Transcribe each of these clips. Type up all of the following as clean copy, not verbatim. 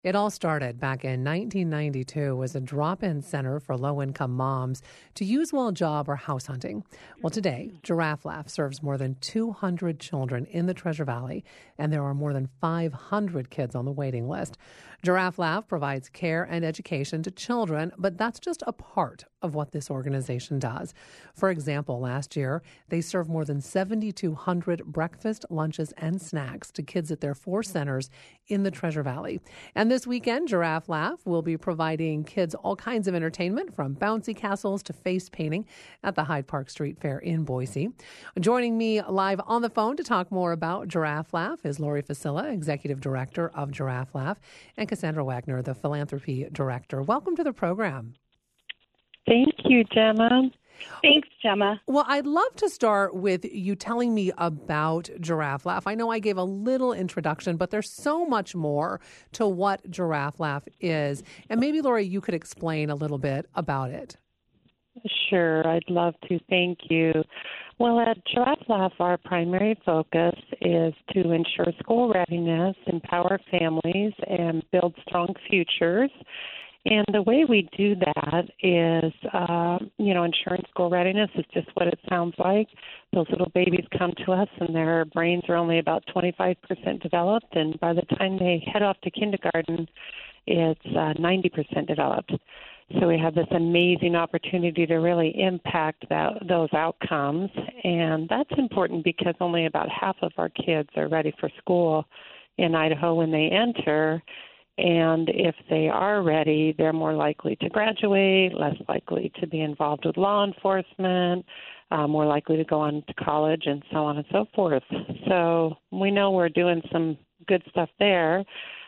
It all started back in 1992 as a drop-in center for low-income moms to use while job or house hunting. Well, today, Giraffe Laugh serves more than 200 children in the Treasure Valley, and there are more than 500 kids on the waiting list. Giraffe Laugh provides care and education to children, but that's just a part of what this organization does. For example, last year, they served more than 7,200 breakfast, lunches, and snacks to kids at their 4 centers in the Treasure Valley. And this weekend, Giraffe Laugh will be providing kids all kinds of entertainment, from bouncy castles to face painting at the Hyde Park Street Fair in Boise. Joining me live on the phone to talk more about Giraffe Laugh is Lori Facilla, Executive Director of Giraffe Laugh, and Cassandra Wagner, the Philanthropy Director. Welcome to the program. Thank you, Gemma. Thanks, Gemma. Well, I'd love to start with you telling me about Giraffe Laugh. I know I gave a little introduction, but there's so much more to what Giraffe Laugh is. And maybe, Lori, you could explain a little bit about it. Sure, I'd love to. Thank you. Well, at Giraffe Laugh, our primary focus is to ensure school readiness, empower families, and build strong futures. And the way we do that is, ensuring school readiness is just what it sounds like. Those little babies come to us and their brains are only about 25% developed. And by the time they head off to kindergarten, it's 90% developed. So we have this amazing opportunity to really impact those outcomes. And that's important because only about half of our kids are ready for school in Idaho when they enter. And if they are ready, they're more likely to graduate, less likely to be involved with law enforcement, more likely to go on to college, and so on and so forth. So we know we're doing some good stuff there.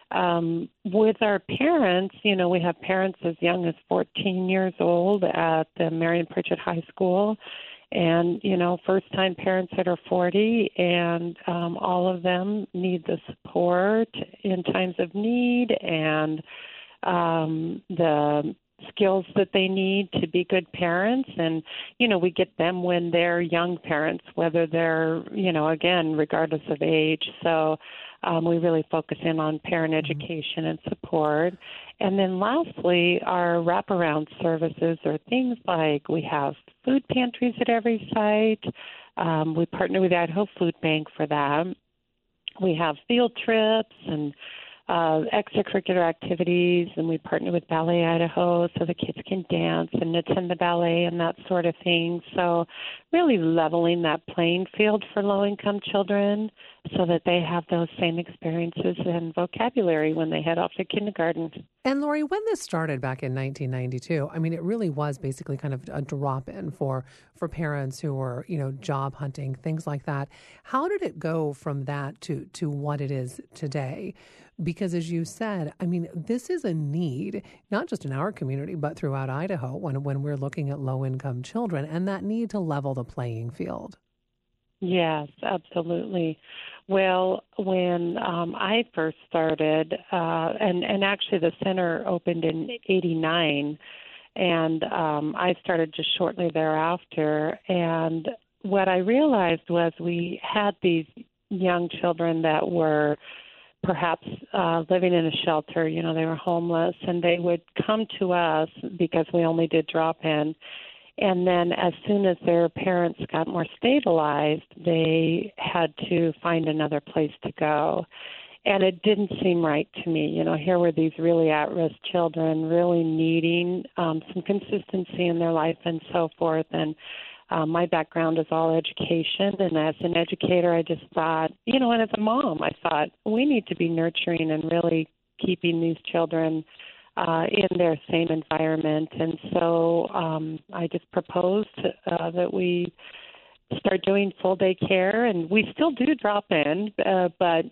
With our parents, we have parents as young as 14 years old at the Marion Pritchett High School. And, first-time parents that are 40, and all of them need the support in times of need and the skills that they need to be good parents. And, we get them when they're young parents, whether they're, again, regardless of age. So we really focus in on parent education and support. And then lastly, our wraparound services are things like we have food pantries at every site. We partner with the Idaho Food Bank for that. We have field trips and extracurricular activities, and we partner with Ballet Idaho so the kids can dance and attend the ballet and that sort of thing. So really leveling that playing field for low-income children so that they have those same experiences and vocabulary when they head off to kindergarten. And Lori, when this started back in 1992, it really was basically kind of a drop-in for parents who were, job hunting, things like that. How did it go from that to what it is today? Because as you said, this is a need, not just in our community, but throughout Idaho when we're looking at low-income children, and that need to level the playing field. Yes, absolutely. Well, when I first started, and actually the center opened in '89, and I started just shortly thereafter. And what I realized was we had these young children that were perhaps living in a shelter. They were homeless, and they would come to us because we only did drop-in. And then as soon as their parents got more stabilized, they had to find another place to go. And it didn't seem right to me. Here were these really at-risk children really needing some consistency in their life and so forth. And my background is all education. And as an educator, I just thought, and as a mom, I thought we need to be nurturing and really keeping these children in their same environment. And so I just proposed that we start doing full day care, and we still do drop in, but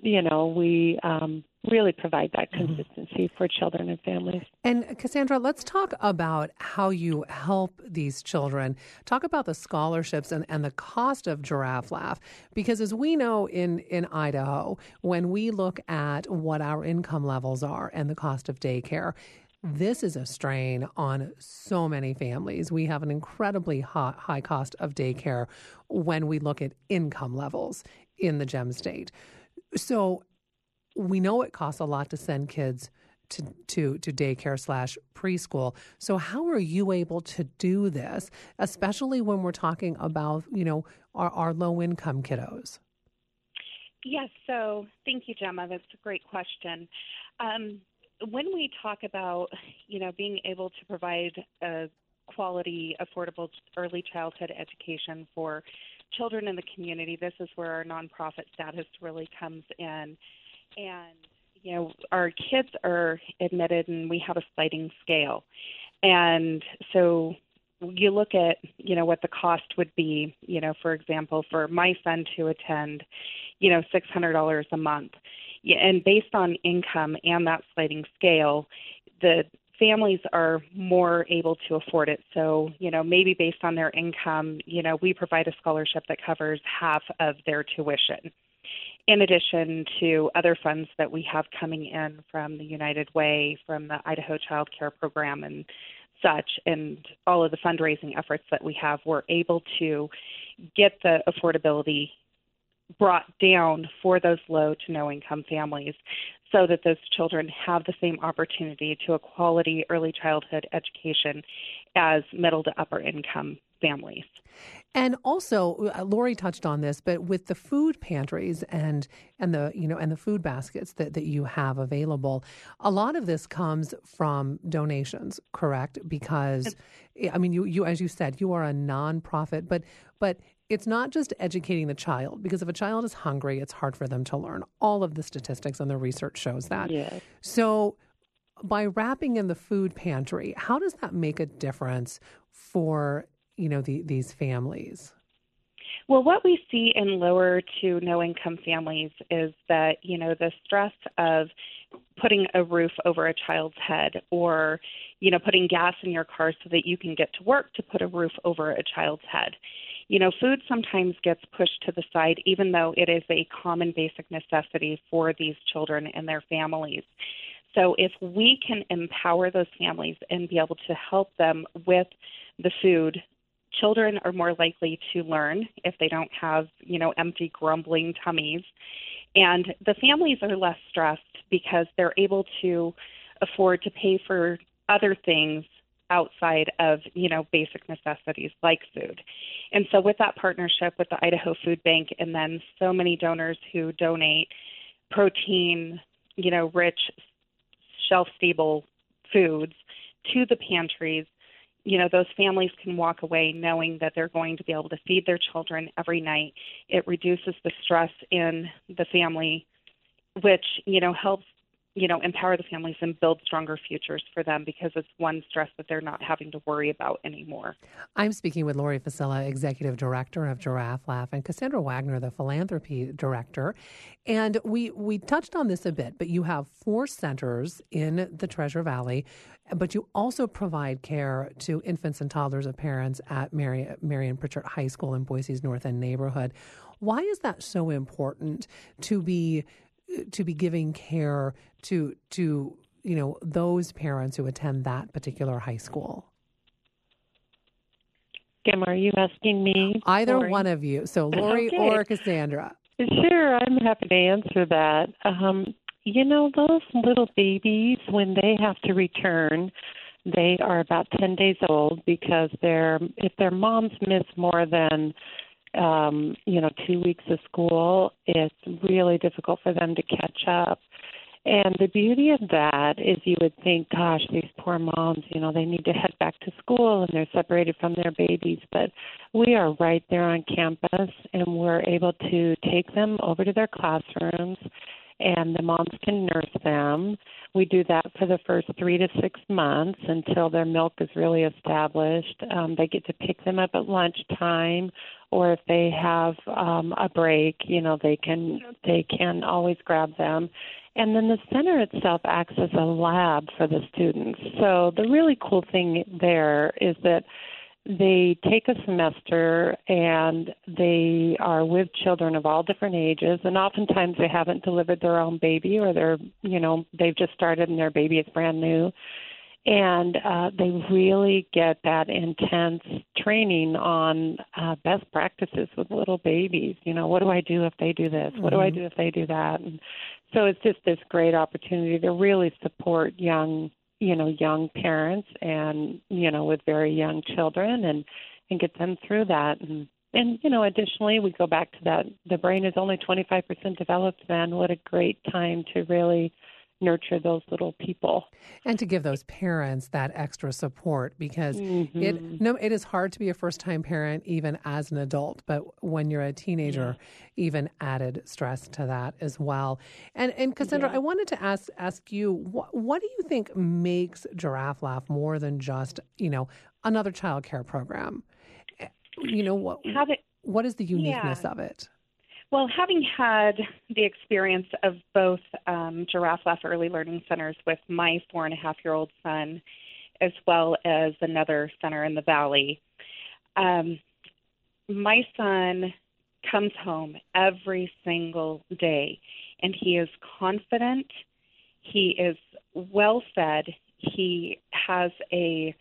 we really provide that consistency for children and families. And Cassandra, let's talk about how you help these children. Talk about the scholarships and the cost of Giraffe Laugh, because as we know in Idaho, when we look at what our income levels are and the cost of daycare, this is a strain on so many families. We have an incredibly high cost of daycare when we look at income levels in the Gem State. So we know it costs a lot to send kids to daycare / preschool. So how are you able to do this, especially when we're talking about, our low income kiddos? Yes, so thank you, Gemma. That's a great question. When we talk about, being able to provide a quality, affordable early childhood education for children in the community, this is where our nonprofit status really comes in. And, our kids are admitted and we have a sliding scale. And so you look at, what the cost would be, for example, for my son to attend, $600 a month. Yeah, and based on income and that sliding scale, the families are more able to afford it. So, maybe based on their income, we provide a scholarship that covers half of their tuition, in addition to other funds that we have coming in from the United Way, from the Idaho Child Care Program and such, and all of the fundraising efforts that we have. We're able to get the affordability brought down for those low to no income families so that those children have the same opportunity to a quality early childhood education as middle to upper income families. And also, Lori touched on this, but with the food pantries and the food baskets that you have available, a lot of this comes from donations, correct? Because, you as you said, you are a nonprofit, but it's not just educating the child, because if a child is hungry, it's hard for them to learn. All of the statistics and the research shows that. Yes. So by wrapping in the food pantry, how does that make a difference for these families? Well, what we see in lower to no income families is that, the stress of putting a roof over a child's head, or, putting gas in your car so that you can get to work to put a roof over a child's head. Food sometimes gets pushed to the side, even though it is a common basic necessity for these children and their families. So if we can empower those families and be able to help them with the food, children are more likely to learn if they don't have, empty, grumbling tummies. And the families are less stressed because they're able to afford to pay for other things outside of, basic necessities like food. And so with that partnership with the Idaho Food Bank, and then so many donors who donate protein, rich, shelf-stable foods to the pantries, those families can walk away knowing that they're going to be able to feed their children every night. It reduces the stress in the family, which, helps, empower the families and build stronger futures for them, because it's one stress that they're not having to worry about anymore. I'm speaking with Lori Facilla, Executive Director of Giraffe Laugh, and Cassandra Wagner, the Philanthropy Director. And we touched on this a bit, but you have 4 centers in the Treasure Valley, but you also provide care to infants and toddlers of parents at Marion Pritchard High School in Boise's North End neighborhood. Why is that so important to be giving care to those parents who attend that particular high school? Kim, are you asking me? Either Lori? one of you. So Lori Okay. or Cassandra. Sure, I'm happy to answer that. Those little babies, when they have to return, they are about 10 days old, because if their moms miss more than 2 weeks of school, it's really difficult for them to catch up. And the beauty of that is, you would think, gosh, these poor moms, they need to head back to school and they're separated from their babies. But we are right there on campus, and we're able to take them over to their classrooms, and the moms can nurse them. We do that for the first 3 to 6 months until their milk is really established. They get to pick them up at lunchtime, or if they have a break, they can always grab them. And then the center itself acts as a lab for the students. So the really cool thing there is that they take a semester and they are with children of all different ages, and oftentimes they haven't delivered their own baby, or they've just started and their baby is brand new. And they really get that intense training on best practices with little babies. You know, what do I do if they do this? What do I do if they do that? And so it's just this great opportunity to really support young parents and, with very young children and get them through that. And additionally, we go back to that. The brain is only 25% developed then. What a great time to really nurture those little people. And to give those parents that extra support, because it is hard to be a first-time parent even as an adult, but when you're a teenager, even added stress to that as well. And Cassandra, I wanted to ask you, what do you think makes Giraffe Laugh more than just, another child care program? What is the uniqueness of it? Well, having had the experience of both Giraffe Laugh Early Learning Centers with my 4.5-year-old son, as well as another center in the Valley, my son comes home every single day, and he is confident. He is well fed. He has a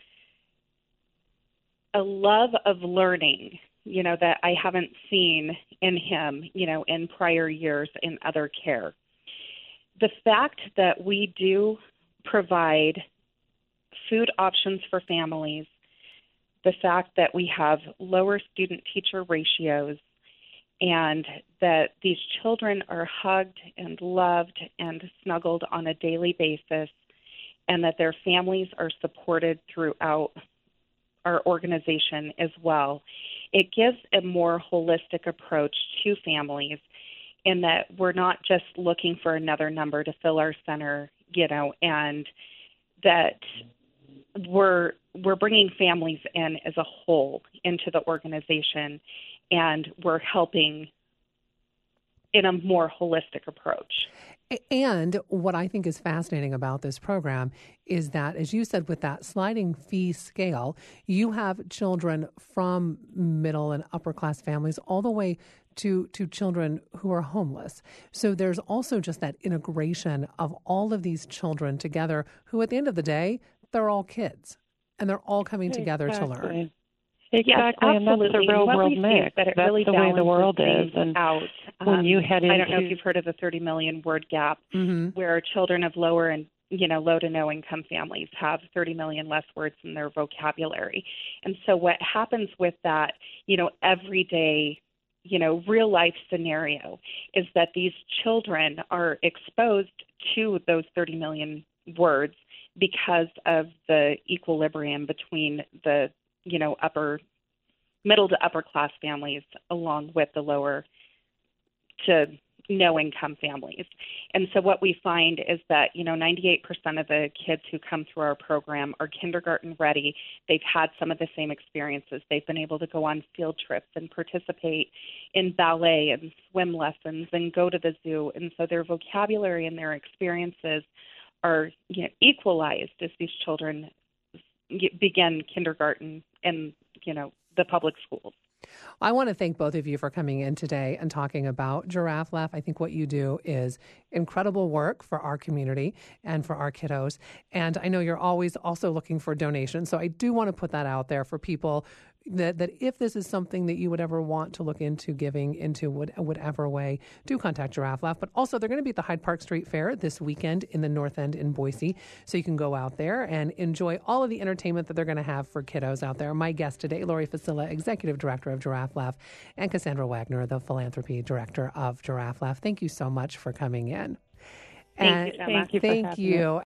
love of learning, that I haven't seen in him, in prior years in other care. The fact that we do provide food options for families, the fact that we have lower student-teacher ratios, and that these children are hugged and loved and snuggled on a daily basis, and that their families are supported throughout our organization as well. It gives a more holistic approach to families in that we're not just looking for another number to fill our center, and that we're bringing families in as a whole into the organization, and we're helping in a more holistic approach. And what I think is fascinating about this program is that, as you said, with that sliding fee scale, you have children from middle and upper class families all the way to children who are homeless. So there's also just that integration of all of these children together who, at the end of the day, they're all kids and they're all coming together to learn. Exactly, yes, and that's the real world mix. That's really the way the world is. And out. When you head into, I don't know if you've heard of the 30 million word gap, where children of lower and low to no income families have 30 million less words in their vocabulary. And so what happens with that, everyday, real life scenario is that these children are exposed to those 30 million words because of the equilibrium between the middle to upper class families along with the lower to no income families. And so what we find is that, 98% of the kids who come through our program are kindergarten ready. They've had some of the same experiences. They've been able to go on field trips and participate in ballet and swim lessons and go to the zoo. And so their vocabulary and their experiences are equalized as these children begin kindergarten in, the public schools. I want to thank both of you for coming in today and talking about Giraffe Laugh. I think what you do is incredible work for our community and for our kiddos. And I know you're always also looking for donations. So I do want to put that out there for people that if this is something that you would ever want to look into giving into whatever way, do contact Giraffe Laugh. But also, they're going to be at the Hyde Park Street Fair this weekend in the North End in Boise. So you can go out there and enjoy all of the entertainment that they're going to have for kiddos out there. My guest today, Lori Facilla, Executive Director of Giraffe Laugh, and Cassandra Wagner, the Philanthropy Director of Giraffe Laugh. Thank you so much for coming in. Thank you so much. Thank you.